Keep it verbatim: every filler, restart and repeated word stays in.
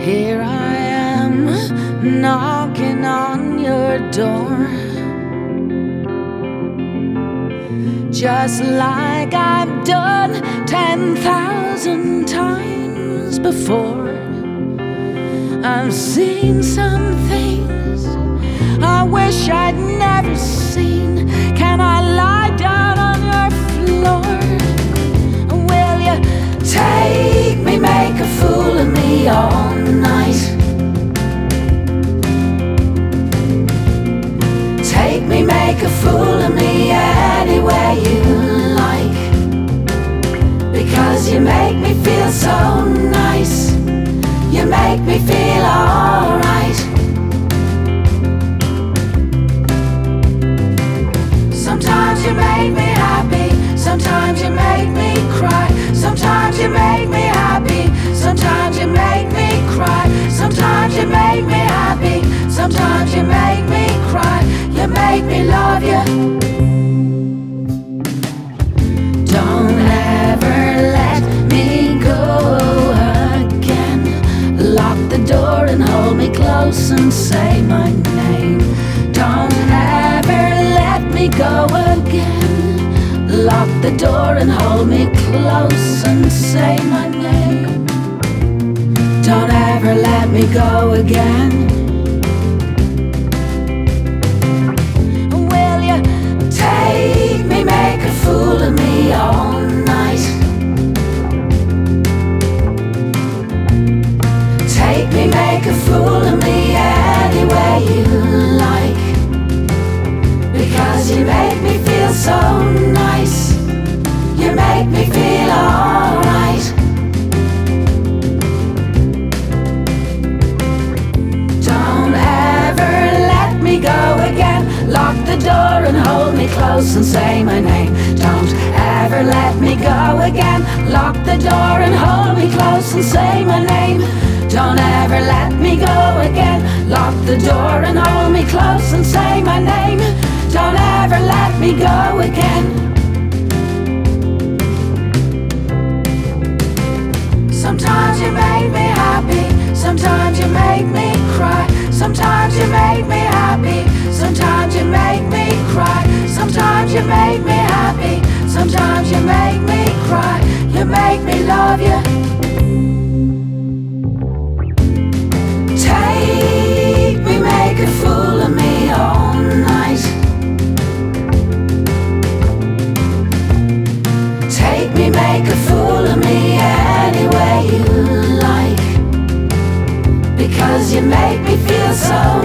Here I am, knocking on your door, just like I've done ten thousand times before. I've seen some things I wish I'd never seen. Can I lie down on your floor? Will you take me, make a fool of me all night? Take me, make a fool of me any way you like, because you make me feel so nice. You make me feel alright. Sometimes you make me happy, sometimes you make me cry. Sometimes you make me happy, sometimes you make me cry. Sometimes you make me happy, sometimes you make me cry. You make me love you. Don't ever let me go again. Lock the door and hold me close and say my name. Don't ever let me go again. Lock the door and hold me close and say my name. Don't ever let me go again. Will you take me, make a fool of me all night? Take me, make a fool of me any way you like, because you make me feel so nice. You make me feel alright. Don't ever let me go again. Lock the door and hold me close and say my name. Don't ever let me go again. Lock the door and hold me close and say my name. Don't ever let me go again. Lock the door and hold me close and say my name. Don't ever let me go again. Sometimes you make me happy, sometimes you make me cry. Sometimes you make me happy, sometimes you make me cry. Sometimes you make me happy, sometimes you make me cry. You make me love you. Take me, make a fool of me all night. Take me, make a fool of me any way you like, because you make me feel so